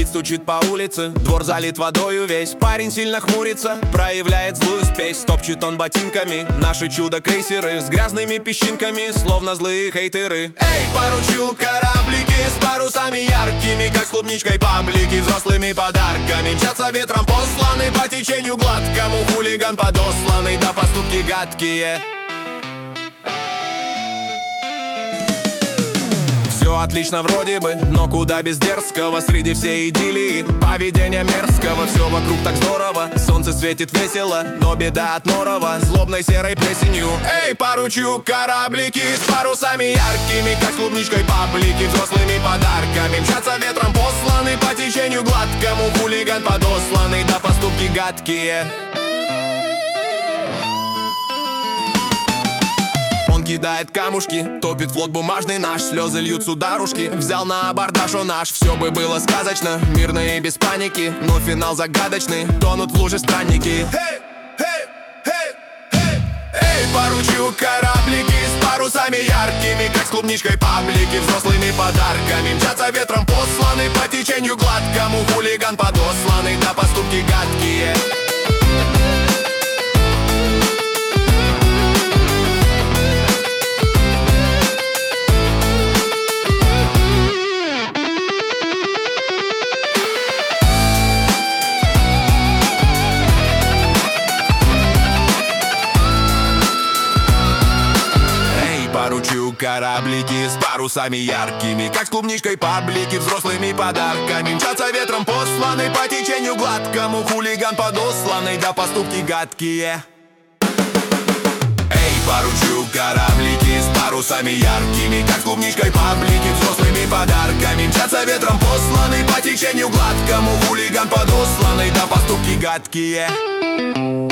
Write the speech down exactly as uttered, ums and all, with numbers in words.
Летит, стучит по улице, двор залит водою весь. Парень сильно хмурится, проявляет злую спесь. Топчет он ботинками наши чудо-крейсеры с грязными песчинками, словно злые хейтеры. Эй, поручу кораблики с парусами яркими, как с клубничкой паблики, взрослыми подарками. Мчатся ветром посланы по течению гладкому, хулиган подосланный, да поступки гадкие. Все отлично вроде бы, но куда без дерзкого. Среди всей идиллии поведения мерзкого. Все вокруг так здорово, солнце светит весело, но беда от норова, злобной серой плесенью. Эй, поручу кораблики с парусами яркими, как с клубничкой паблики, взрослыми подарками. Мчатся ветром посланы по течению гладкому, хулиган подосланный, да поступки гадкие. Кидает камушки, топит флот бумажный наш, слезы льются дорожки. Взял на абордаж он наш, все бы было сказочно, мирно и без паники, но финал загадочный, тонут в луже странники. Эй, эй, эй, эй, эй, поручу кораблики с парусами яркими, как с клубничкой паблики, взрослыми подарками. Мчатся ветром посланы по течению гладкому, хулиган подосланный, да поступки гадкие. Поручу кораблики с парусами яркими, как с клубничкой паблики, взрослыми подарками. Мчатся ветром посланы по течению гладкому, хулиган подосланный, да поступки гадкие. Эй, поручу кораблики с парусами яркими, как с клубничкой паблики, взрослыми подарками. Мчатся ветром посланы по течению гладкому, хулиган подосланный, да поступки гадкие.